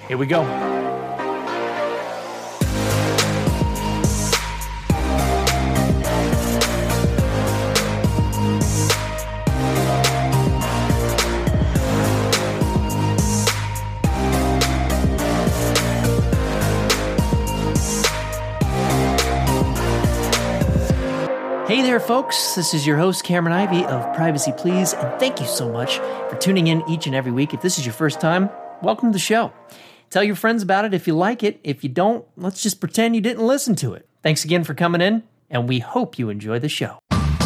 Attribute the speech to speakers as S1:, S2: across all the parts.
S1: Here we go. Hey there, folks. This is your host, Cameron Ivy of Privacy Please, and thank you so much for tuning in each and every week. If this is your first time, welcome to the show. Tell your friends about it if you like it. If you don't, let's just pretend you didn't listen to it. Thanks again for coming in, and we hope you enjoy the show.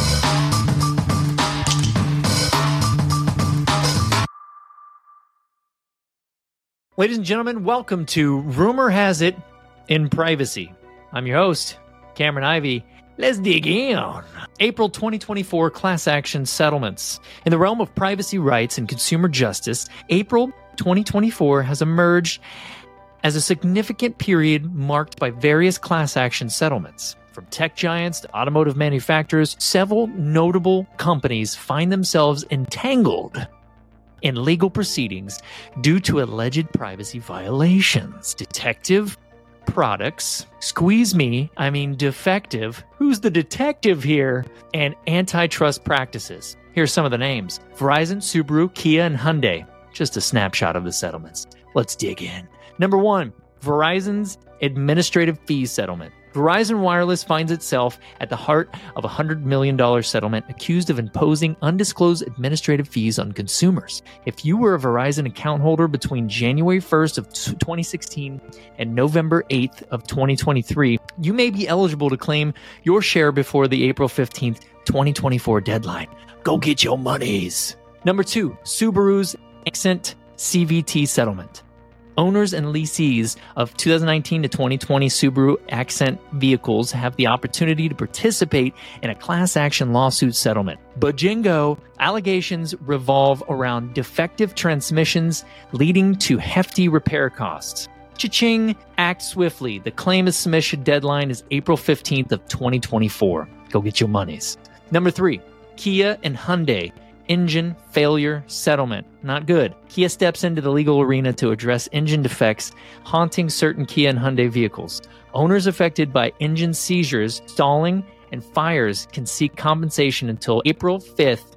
S1: Ladies and gentlemen, welcome to Rumor Has It in Privacy. I'm your host, Cameron Ivy. Let's dig in. April 2024 class action settlements. In the realm of privacy rights and consumer justice, April 2024 has emerged as a significant period marked by various class action settlements. From tech giants to automotive manufacturers, several notable companies find themselves entangled in legal proceedings due to alleged privacy violations. Detective Products, Squeeze Me, Defective, who's the detective here, and antitrust practices. Here's some of the names: Verizon, Subaru, Kia, and Hyundai. Just a snapshot of the settlements. Let's dig in. Number 1, Verizon's administrative fees settlement. Verizon Wireless finds itself at the heart of a $100 million settlement accused of imposing undisclosed administrative fees on consumers. If you were a Verizon account holder between January 1st of 2016 and November 8th of 2023, you may be eligible to claim your share before the April 15th, 2024 deadline. Go get your monies. Number 2, Subaru's Accent CVT settlement. Owners and lessees of 2019 to 2020 Subaru Accent vehicles have the opportunity to participate in a class action lawsuit settlement. Bojingo allegations revolve around defective transmissions leading to hefty repair costs. Cha-ching, act swiftly. The claim submission deadline is April 15th of 2024. Go get your monies. Number 3, Kia and Hyundai engine failure settlement. Not good. Kia steps into the legal arena to address engine defects haunting certain Kia and Hyundai vehicles. Owners affected by engine seizures, stalling, and fires can seek compensation until April 5th,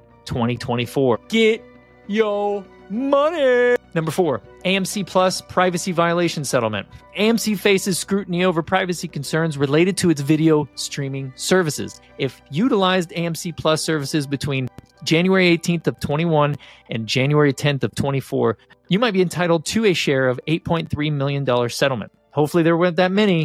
S1: 2024. Get your money! Number 4, AMC Plus privacy violation settlement. AMC faces scrutiny over privacy concerns related to its video streaming services. If utilized AMC Plus services between January 18th of 21 and January 10th of 24, you might be entitled to a share of $8.3 million settlement. Hopefully there weren't that many,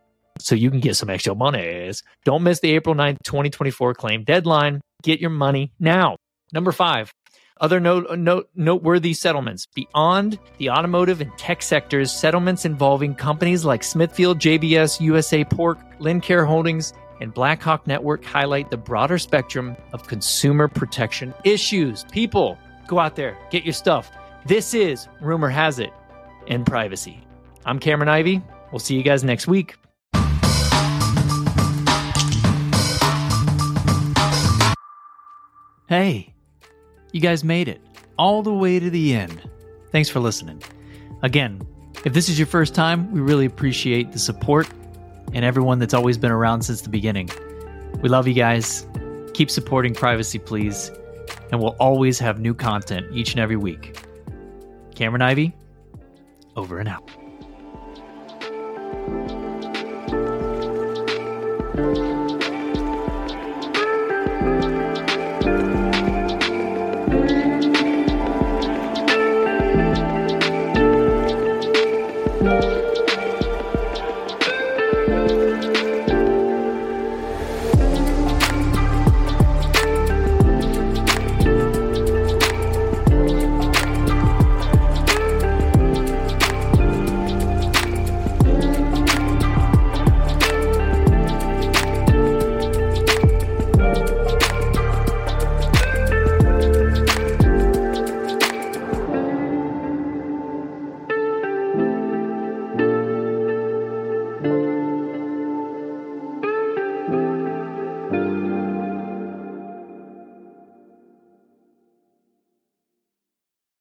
S1: so you can get some extra monies. Don't miss the April 9th, 2024 claim deadline. Get your money now. Number 5, other noteworthy settlements. Beyond the automotive and tech sectors, settlements involving companies like Smithfield, JBS, USA Pork, Lincare Holdings, and Blackhawk Network highlight the broader spectrum of consumer protection issues. People, go out there, get your stuff. This is Rumor Has It in Privacy. I'm Cameron Ivy. We'll see you guys next week. Hey, you guys made it all the way to the end. Thanks for listening. Again, if this is your first time, we really appreciate the support and everyone that's always been around since the beginning. We love you guys. Keep supporting Privacy Please, and we'll always have new content each and every week. Cameron Ivy, over and out.